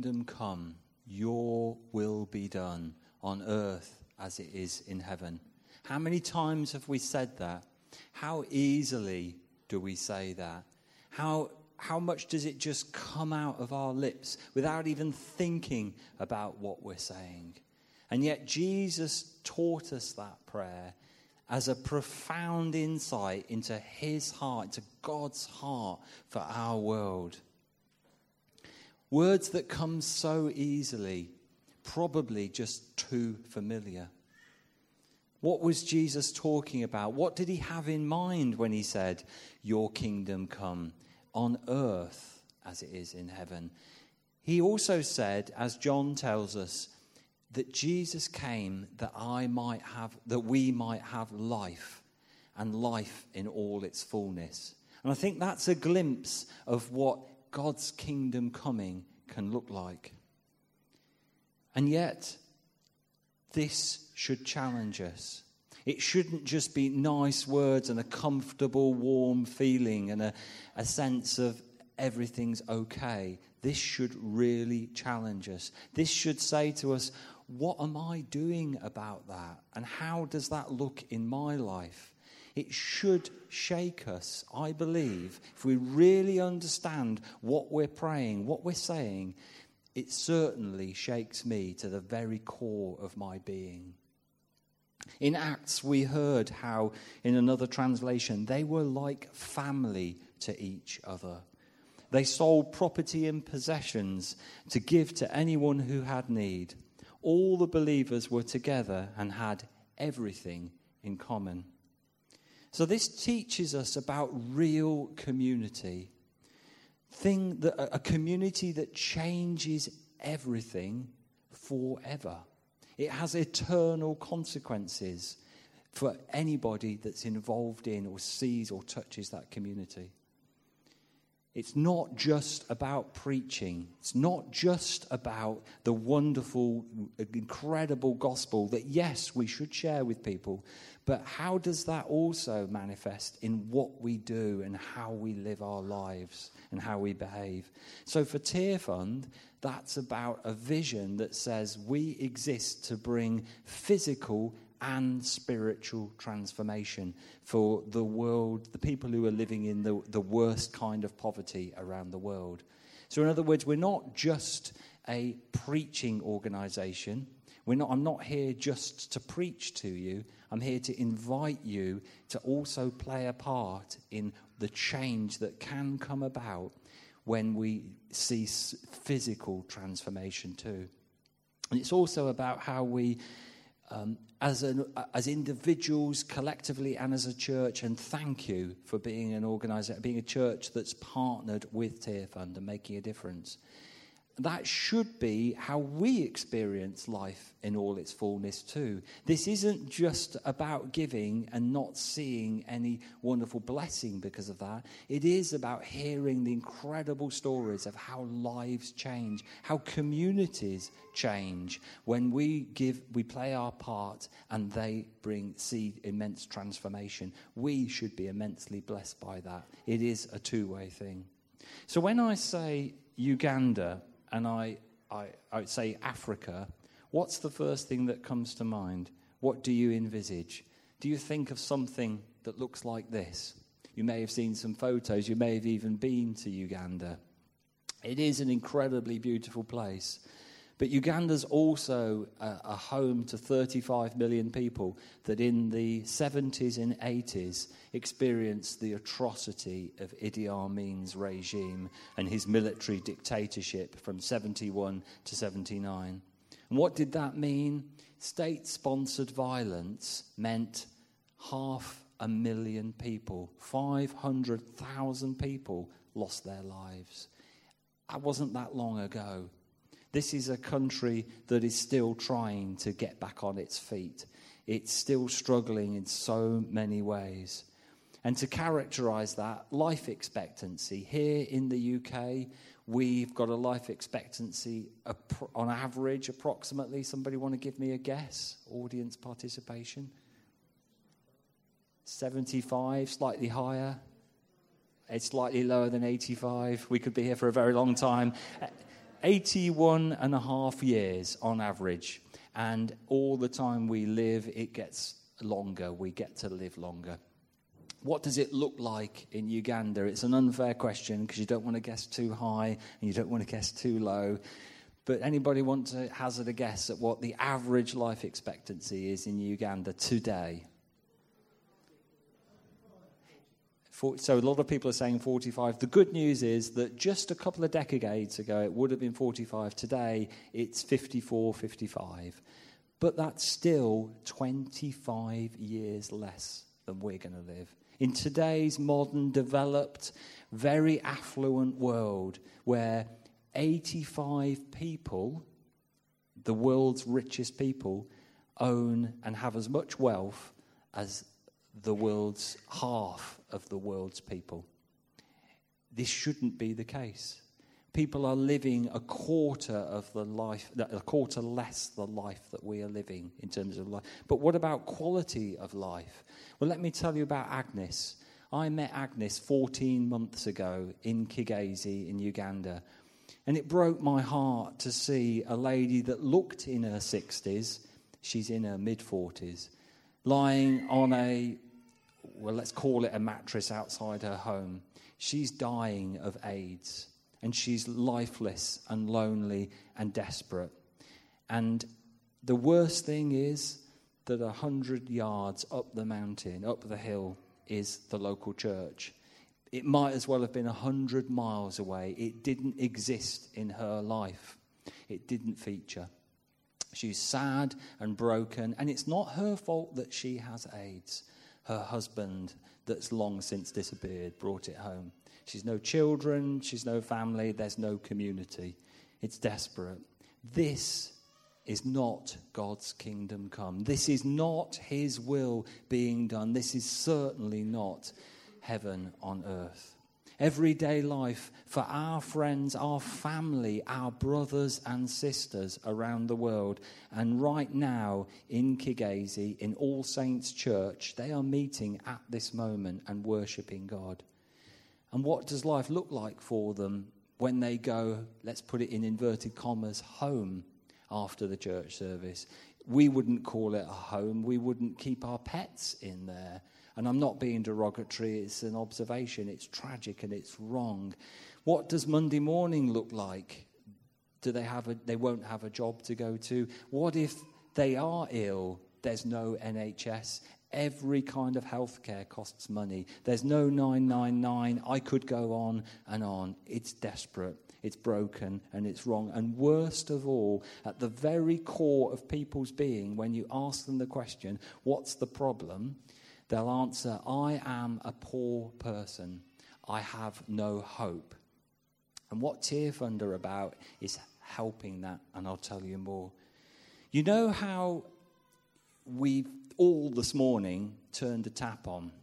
kingdom come, your will be done on earth as it is in heaven. How many times have we said that? How easily do we say that? How much does it just come out of our lips without even thinking about what we're saying? And yet Jesus taught us that prayer as a profound insight into his heart, into God's heart for our world. Words that come so easily, probably just too familiar. What was Jesus talking about? What did he have in mind when he said, your kingdom come on earth as it is in heaven? He also said, as John tells us, that Jesus came that we might have life, and life in all its fullness. And I think that's a glimpse of what God's kingdom coming can look like. And yet, this should challenge us. It shouldn't just be nice words and a comfortable, warm feeling and a sense of everything's okay. This should really challenge us. This should say to us, what am I doing about that? And how does that look in my life? It should shake us, I believe. If we really understand what we're praying, what we're saying, it certainly shakes me to the very core of my being. In Acts, we heard how, in another translation, they were like family to each other. They sold property and possessions to give to anyone who had need. All the believers were together and had everything in common. So this teaches us about real community. A community that changes everything forever. It has eternal consequences for anybody that's involved in or sees or touches that community. It's not just about preaching. It's not just about the wonderful, incredible gospel that, yes, we should share with people. But how does that also manifest in what we do and how we live our lives and how we behave? So for Tear Fund, that's about a vision that says we exist to bring physical and spiritual transformation for the world, the people who are living in the worst kind of poverty around the world. So in other words, we're not just a preaching organization. I'm not here just to preach to you. I'm here to invite you to also play a part in the change that can come about when we see physical transformation too. And it's also about how we as individuals, collectively, and as a church, and thank you for being an organizer, being a church that's partnered with Tear Fund and making a difference. That should be how we experience life in all its fullness too. This isn't just about giving and not seeing any wonderful blessing because of that. It is about hearing the incredible stories of how lives change, how communities change when we play our part and they see immense transformation. We should be immensely blessed by that. It is a two-way thing. So when I say Uganda, and I would say Africa, what's the first thing that comes to mind? What do you envisage? Do you think of something that looks like this? You may have seen some photos. You may have even been to Uganda. It is an incredibly beautiful place. But Uganda's also a home to 35 million people that in the 70s and 80s experienced the atrocity of Idi Amin's regime and his military dictatorship from 71 to 79. And what did that mean? State-sponsored violence meant 500,000 people, 500,000 people lost their lives. That wasn't that long ago. This is a country that is still trying to get back on its feet. It's still struggling in so many ways. And to characterize that, life expectancy. Here in the UK, we've got a life expectancy on average approximately. Somebody want to give me a guess? Audience participation? 75, slightly higher. It's slightly lower than 85. We could be here for a very long time. 81 and a half years on average. And all the time we live, it gets longer. We get to live longer. What does it look like in Uganda? It's an unfair question because you don't want to guess too high and you don't want to guess too low. But anybody want to hazard a guess at what the average life expectancy is in Uganda today? So a lot of people are saying 45. The good news is that just a couple of decades ago, it would have been 45. Today, it's 54, 55. But that's still 25 years less than we're going to live. In today's modern, developed, very affluent world where 85 people, the world's richest people, own and have as much wealth as the world's half of the world's people. This shouldn't be the case. People are living a quarter less the life that we are living in terms of life. But what about quality of life? Well, let me tell you about Agnes. I met Agnes 14 months ago in Kigezi in Uganda. And it broke my heart to see a lady that looked in her 60s, she's in her mid-40s, lying on let's call it a mattress outside her home. She's dying of AIDS, and she's lifeless and lonely and desperate. And the worst thing is that 100 yards up the mountain, up the hill, is the local church. It might as well have been 100 miles away. It didn't exist in her life. It didn't feature. She's sad and broken, and it's not her fault that she has AIDS. Her husband, that's long since disappeared, brought it home. She's no children, she's no family, there's no community. It's desperate. This is not God's kingdom come. This is not his will being done. This is certainly not heaven on earth. Everyday life for our friends, our family, our brothers and sisters around the world. And right now in Kigezi, in All Saints Church, they are meeting at this moment and worshipping God. And what does life look like for them when they go, let's put it in inverted commas, home after the church service? We wouldn't call it a home. We wouldn't keep our pets in there. And I'm not being derogatory, it's an observation. It's tragic and it's wrong. What does Monday morning look like? They won't have a job to go to? What if they are ill? There's no NHS. Every kind of healthcare costs money. There's no 999. I could go on and on. It's desperate. It's broken and it's wrong. And worst of all, at the very core of people's being, when you ask them the question, what's the problem? They'll answer, I am a poor person. I have no hope. And what Tearfund are about is helping that, and I'll tell you more. You know how we've all this morning turned a tap on?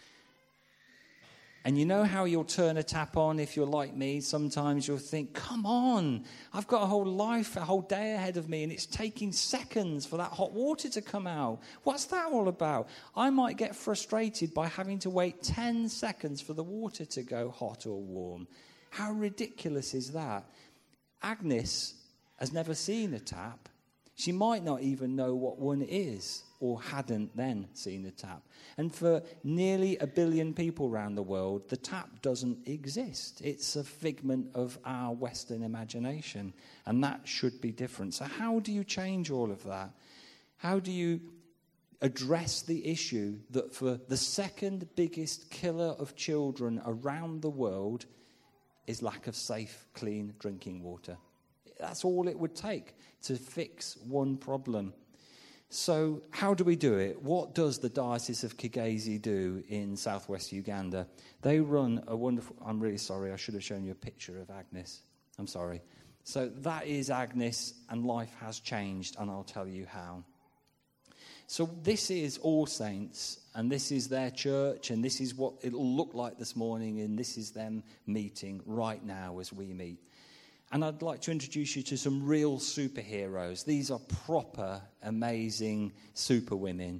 And you know how you'll turn a tap on if you're like me? Sometimes you'll think, come on, I've got a whole life, a whole day ahead of me, and it's taking seconds for that hot water to come out. What's that all about? I might get frustrated by having to wait 10 seconds for the water to go hot or warm. How ridiculous is that? Agnes has never seen a tap. She might not even know what one is, or hadn't then seen a tap. And for nearly 1 billion people around the world, the tap doesn't exist. It's a figment of our Western imagination, and that should be different. So how do you change all of that? How do you address the issue that for the second biggest killer of children around the world is lack of safe, clean drinking water? That's all it would take to fix one problem. So how do we do it? What does the Diocese of Kigezi do in southwest Uganda? They run a wonderful... I'm really sorry, I should have shown you a picture of Agnes. I'm sorry. So that is Agnes, and life has changed, and I'll tell you how. So this is All Saints, and this is their church, and this is what it'll look like this morning, and this is them meeting right now as we meet. And I'd like to introduce you to some real superheroes. These are proper, amazing superwomen.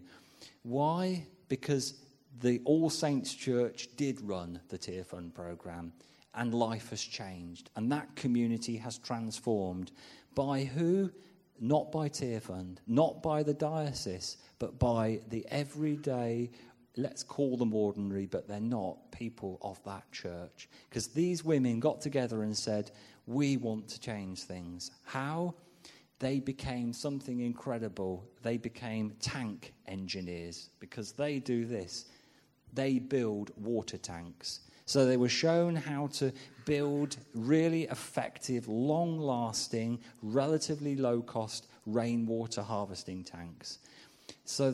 Why? Because the All Saints Church did run the Tearfund program. and life has changed. And that community has transformed. By who? Not by Tearfund, not by the diocese, but by the everyday, let's call them ordinary, but they're not, people of that church. Because these women got together and said, we want to change things. How? They became something incredible. They became tank engineers, because they do this. They build water tanks. So they were shown how to build really effective, long-lasting, relatively low-cost rainwater harvesting tanks. So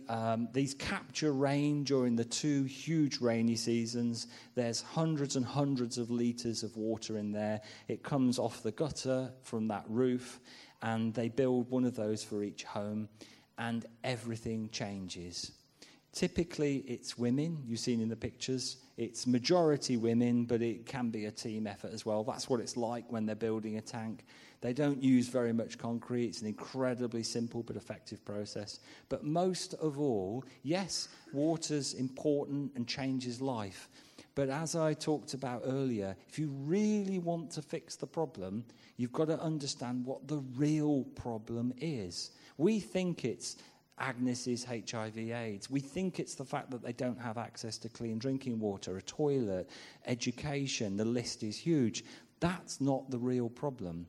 these capture rain during the 2 huge rainy seasons. There's hundreds and hundreds of litres of water in there. It comes off the gutter from that roof, and they build one of those for each home, and everything changes. Typically, it's women, you've seen in the pictures. It's majority women, but it can be a team effort as well. That's what it's like when they're building a tank. They don't use very much concrete. It's an incredibly simple but effective process. But most of all, yes, water's important and changes life. But as I talked about earlier, if you really want to fix the problem, you've got to understand what the real problem is. We think it's Agnes's HIV/AIDS. We think it's the fact that they don't have access to clean drinking water, a toilet, education. The list is huge. That's not the real problem.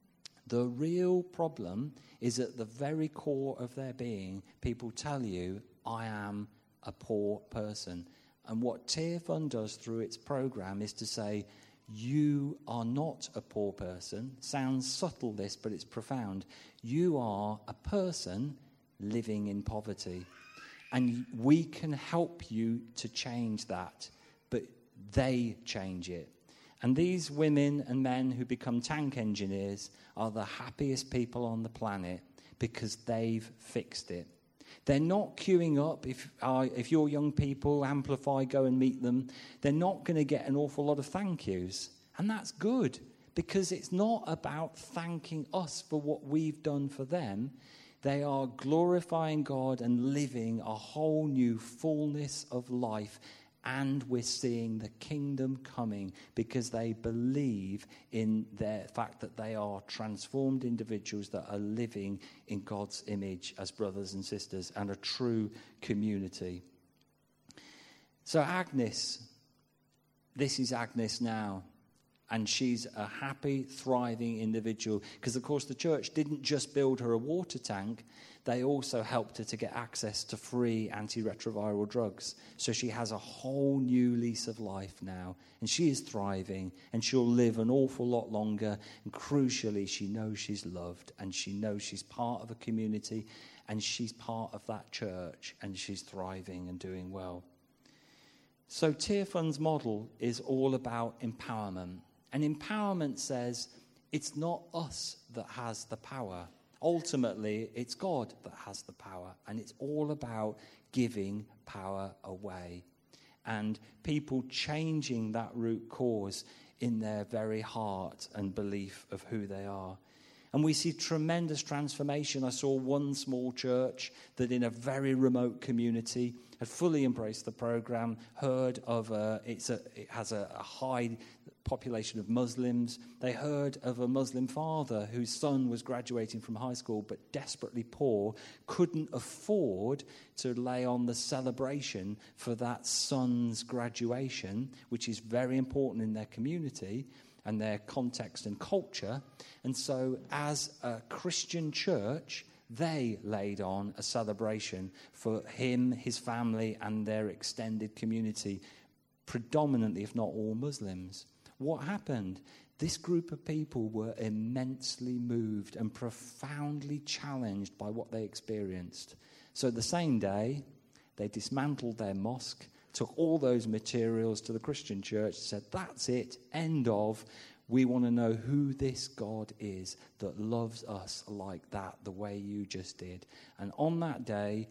The real problem is at the very core of their being. People tell you, I am a poor person. And what Tearfund does through its program is to say, you are not a poor person. Sounds subtle, this, but it's profound. You are a person living in poverty. And we can help you to change that, but they change it. And these women and men who become tank engineers are the happiest people on the planet because they've fixed it. They're not queuing up. If you're young people, Amplify, go and meet them. They're not going to get an awful lot of thank yous. And that's good, because it's not about thanking us for what we've done for them. They are glorifying God and living a whole new fullness of life. And we're seeing the kingdom coming because they believe in the fact that they are transformed individuals that are living in God's image as brothers and sisters and a true community. So Agnes, this is Agnes now. And she's a happy, thriving individual. Because, of course, the church didn't just build her a water tank. They also helped her to get access to free antiretroviral drugs. So she has a whole new lease of life now. And she is thriving. And she'll live an awful lot longer. And crucially, she knows she's loved. And she knows she's part of a community. And she's part of that church. And she's thriving and doing well. So Tearfund's model is all about empowerment. And empowerment says it's not us that has the power. Ultimately, it's God that has the power. And it's all about giving power away. And people changing that root cause in their very heart and belief of who they are. And we see tremendous transformation. I saw one small church that in a very remote community had fully embraced the program, heard of it has a high population of Muslims. They heard of a Muslim father whose son was graduating from high school but desperately poor, couldn't afford to lay on the celebration for that son's graduation, which is very important in their community and their context and culture. And so as a Christian church, they laid on a celebration for him, his family, and their extended community, predominantly, if not all, Muslims. What happened? This group of people were immensely moved and profoundly challenged by what they experienced. So the same day, they dismantled their mosque, took all those materials to the Christian church, said, that's it, end of. We want to know who this God is that loves us like that, the way you just did. And on that day,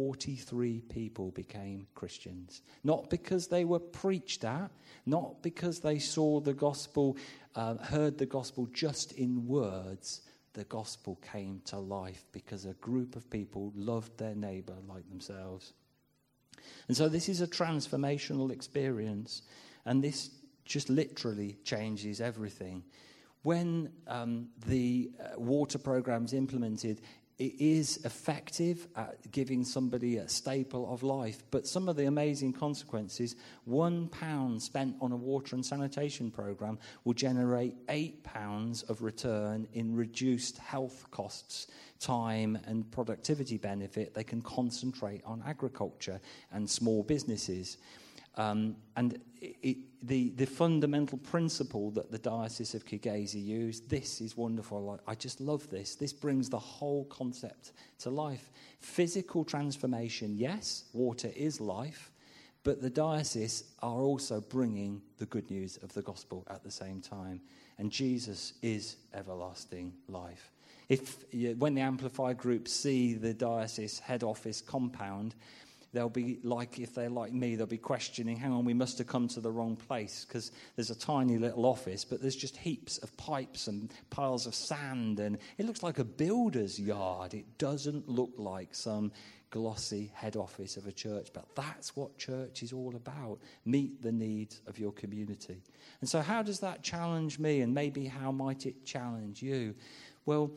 43 people became Christians. Not because they were preached at, not because they saw the gospel, heard the gospel just in words. The gospel came to life because a group of people loved their neighbor like themselves. And so this is a transformational experience. And this just literally changes everything. When the water program's implemented, it is effective at giving somebody a staple of life. But some of the amazing consequences, £1 spent on a water and sanitation program will generate £8 of return in reduced health costs, time and productivity benefit. They can concentrate on agriculture and small businesses. And the fundamental principle that the Diocese of Kigezi used, this is wonderful. I just love this. This brings the whole concept to life. Physical transformation, yes, water is life, but the diocese are also bringing the good news of the gospel at the same time. And Jesus is everlasting life. When the Amplified group see the diocese head office compound, they'll be like, if they're like me, they'll be questioning, hang on, we must have come to the wrong place, because there's a tiny little office, but there's just heaps of pipes and piles of sand, and it looks like a builder's yard. It doesn't look like some glossy head office of a church, but that's what church is all about. Meet the needs of your community. And so how does that challenge me, and maybe how might it challenge you? Well,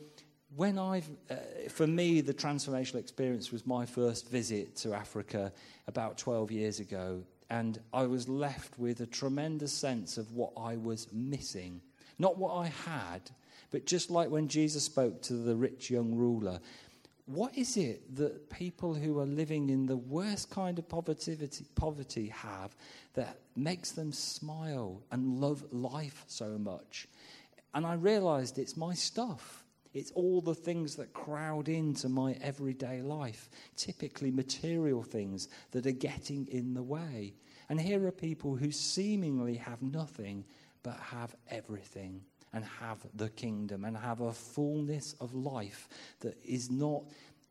for me, the transformational experience was my first visit to Africa about 12 years ago, and I was left with a tremendous sense of what I was missing. Not what I had, but just like when Jesus spoke to the rich young ruler, what is it that people who are living in the worst kind of poverty have that makes them smile and love life so much? And I realized it's my stuff. It's all the things that crowd into my everyday life, typically material things that are getting in the way. And here are people who seemingly have nothing but have everything, and have the kingdom, and have a fullness of life that is not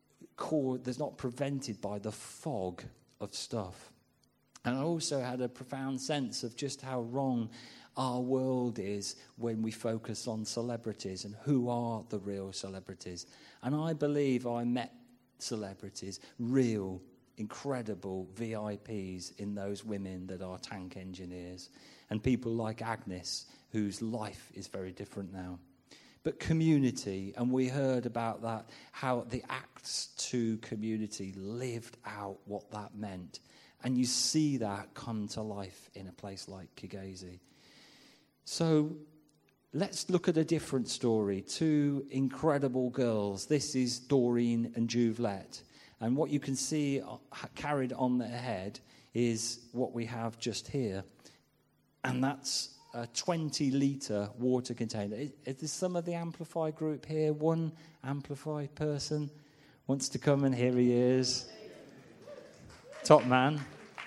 prevented by the fog of stuff. And I also had a profound sense of just how wrong our world is when we focus on celebrities and who are the real celebrities. And I believe I met celebrities, real, incredible VIPs in those women that are tank engineers, and people like Agnes, whose life is very different now. But community, and we heard about that, how the Acts 2 community lived out what that meant. And you see that come to life in a place like Kigezi. So let's look at a different story. Two incredible girls. This is Doreen and Juvelette. And what you can see carried on their head is what we have just here. And that's a 20-litre water container. Is there some of the Amplified group here? One Amplified person wants to come, and here he is. Top man.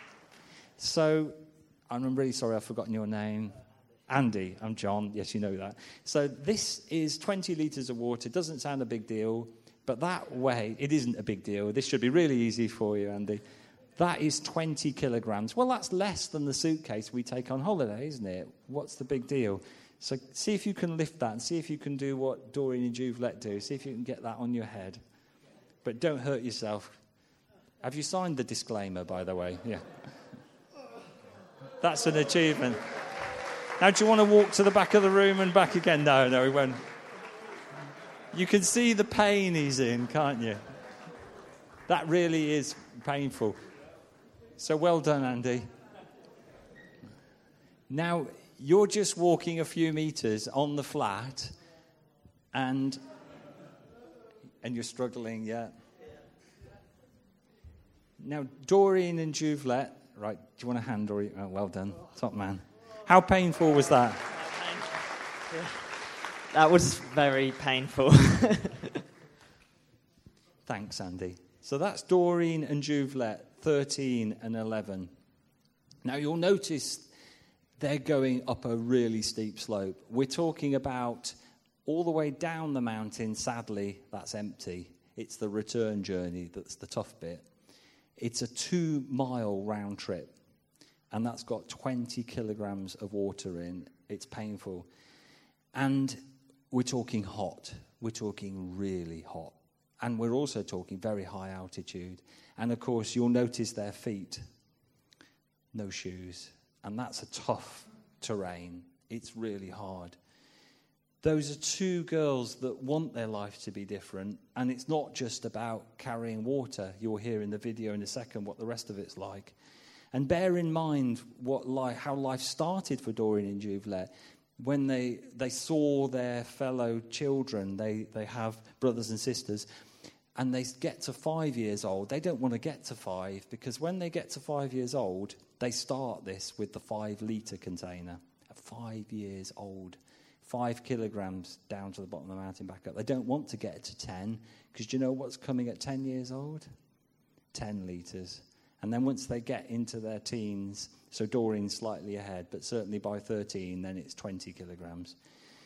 So, I'm really sorry I've forgotten your name. Andy, I'm John. Yes, you know that. So this is 20 litres of water. Doesn't sound a big deal, but that way, it isn't a big deal. This should be really easy for you, Andy. That is 20 kilograms. Well, that's less than the suitcase we take on holiday, isn't it? What's the big deal? So see if you can lift that, and see if you can do what Doreen and Juvelette do. See if you can get that on your head. But don't hurt yourself. Have you signed the disclaimer, by the way? Yeah. That's an achievement. Now, do you want to walk to the back of the room and back again? No, we won't. You can see the pain he's in, can't you? That really is painful. So well done, Andy. Now, you're just walking a few meters on the flat, and you're struggling, yeah. Now, Doreen and Juvelette, right, do you want a hand, Doreen? Oh, well done, top man. How painful was that? That was very painful. Thanks, Andy. So that's Doreen and Juvelette, 13 and 11. Now, you'll notice they're going up a really steep slope. We're talking about all the way down the mountain. Sadly, that's empty. It's the return journey that's the tough bit. It's a 2-mile round trip. And that's got 20 kilograms of water in. It's painful. And we're talking hot. We're talking really hot. And we're also talking very high altitude. And, of course, you'll notice their feet. No shoes. And that's a tough terrain. It's really hard. Those are two girls that want their life to be different, and it's not just about carrying water. You'll hear in the video in a second what the rest of it's like. And bear in mind how life started for Doreen and Juvelet. When they saw their fellow children, they have brothers and sisters, and they get to 5 years old. They don't want to get to 5, because when they get to 5 years old, they start this with the 5-litre container. At 5 years old, 5 kilograms down to the bottom of the mountain, back up. They don't want to get to 10, because do you know what's coming at 10 years old? 10 litres. And then once they get into their teens, so Doreen's slightly ahead, but certainly by 13, then it's 20 kilograms.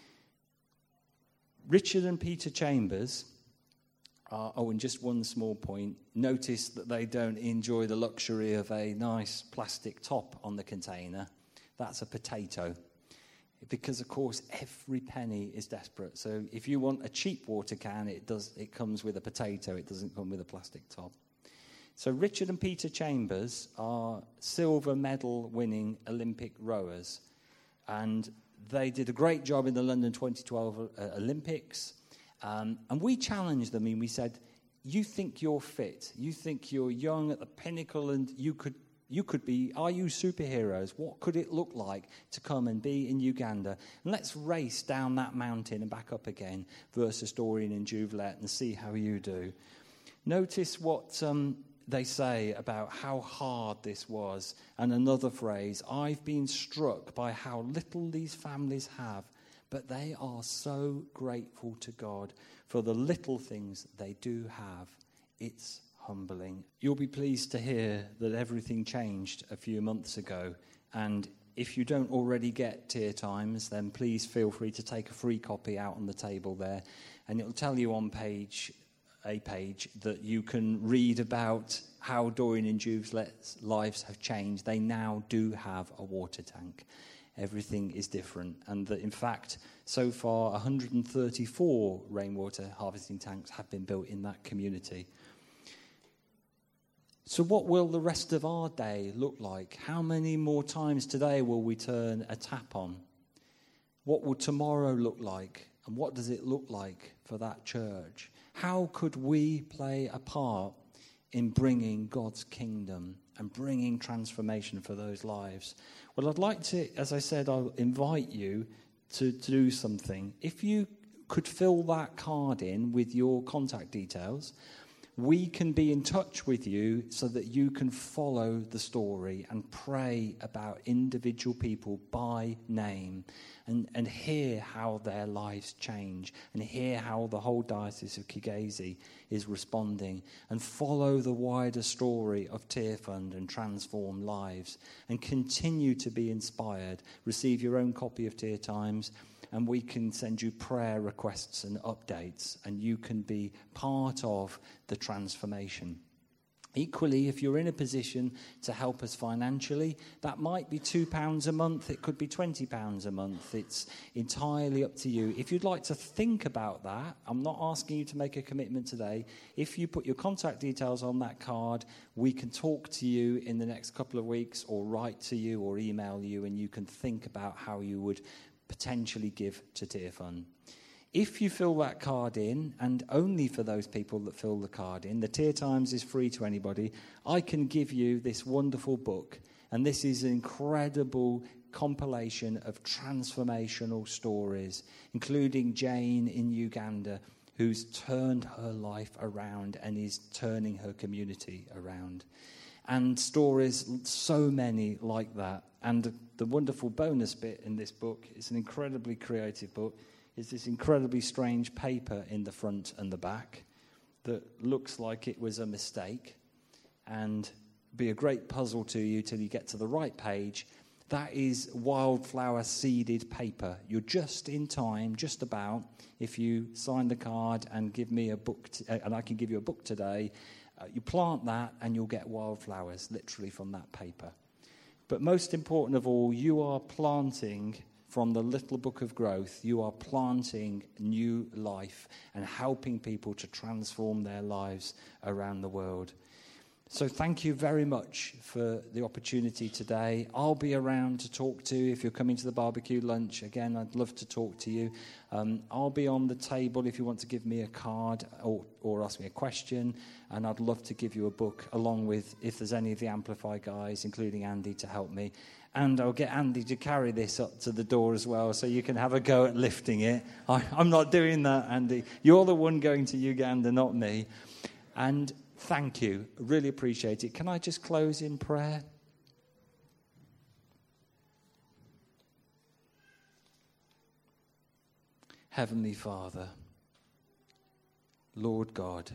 Richard and Peter Chambers and just one small point, notice that they don't enjoy the luxury of a nice plastic top on the container. That's a potato. Because, of course, every penny is desperate. So if you want a cheap water can, it comes with a potato. It doesn't come with a plastic top. So Richard and Peter Chambers are silver medal winning Olympic rowers. And they did a great job in the London 2012 Olympics. And we challenged them and we said, you think you're fit. You think you're young at the pinnacle and you could be, are you superheroes? What could it look like to come and be in Uganda? And let's race down that mountain and back up again versus Doreen and Juvelet and see how you do. Notice what they say about how hard this was. And another phrase, I've been struck by how little these families have, but they are so grateful to God for the little things they do have. It's humbling. You'll be pleased to hear that everything changed a few months ago. And if you don't already get Tear Times, then please feel free to take a free copy out on the table there. And it'll tell you on a page that you can read about how Doreen and Juvelet's lives have changed. They now do have a water tank. Everything is different. And that, in fact, so far 134 rainwater harvesting tanks have been built in that community. So what will the rest of our day look like? How many more times today will we turn a tap on? What will tomorrow look like? And what does it look like for that church? How could we play a part in bringing God's kingdom and bringing transformation for those lives? Well, I'd like to, as I said, I'll invite you to do something. If you could fill that card in with your contact details, we can be in touch with you so that you can follow the story and pray about individual people by name and hear how their lives change and hear how the whole Diocese of Kigezi is responding and follow the wider story of Tearfund and Transform Lives and continue to be inspired. Receive your own copy of Tear Times, and we can send you prayer requests and updates, and you can be part of the transformation. Equally, if you're in a position to help us financially, that might be £2 a month, it could be £20 a month. It's entirely up to you. If you'd like to think about that, I'm not asking you to make a commitment today. If you put your contact details on that card, we can talk to you in the next couple of weeks or write to you or email you, and you can think about how you would potentially give to Tearfund. If you fill that card in, and only for those people that fill the card in, the Tear Times is free to anybody, I can give you this wonderful book. And this is an incredible compilation of transformational stories, including Jane in Uganda, who's turned her life around and is turning her community around. And stories, so many like that. And the wonderful bonus bit in this book, it's an incredibly creative book, is this incredibly strange paper in the front and the back that looks like it was a mistake and be a great puzzle to you till you get to the right page. That is wildflower seeded paper. You're just in time, just about, if you sign the card and give me a book, and I can give you a book today. You plant that and you'll get wildflowers, literally from that paper. But most important of all, you are planting from the little book of growth, you are planting new life and helping people to transform their lives around the world. So thank you very much for the opportunity today. I'll be around to talk to you if you're coming to the barbecue lunch. Again, I'd love to talk to you. I'll be on the table if you want to give me a card or ask me a question. And I'd love to give you a book along with, if there's any of the Amplify guys, including Andy, to help me. And I'll get Andy to carry this up to the door as well so you can have a go at lifting it. I'm not doing that, Andy. You're the one going to Uganda, not me. And thank you. Really appreciate it. Can I just close in prayer? Heavenly Father, Lord God,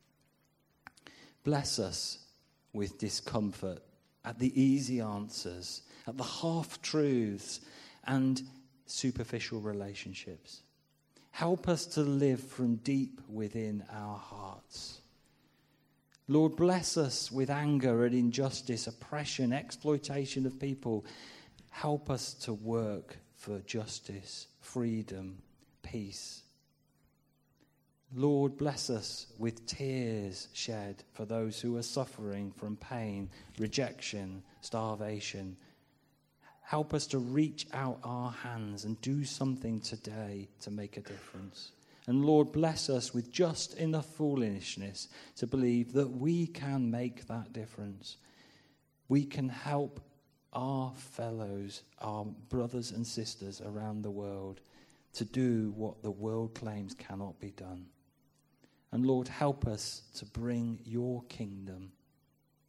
bless us with discomfort at the easy answers, at the half-truths and superficial relationships. Help us to live from deep within our hearts. Lord, bless us with anger and injustice, oppression, exploitation of people. Help us to work for justice, freedom, peace. Lord, bless us with tears shed for those who are suffering from pain, rejection, starvation. Help us to reach out our hands and do something today to make a difference. And Lord, bless us with just enough foolishness to believe that we can make that difference. We can help our fellows, our brothers and sisters around the world to do what the world claims cannot be done. And Lord, help us to bring your kingdom,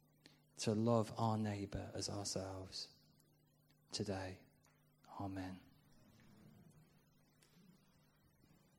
to love our neighbour as ourselves today. Amen.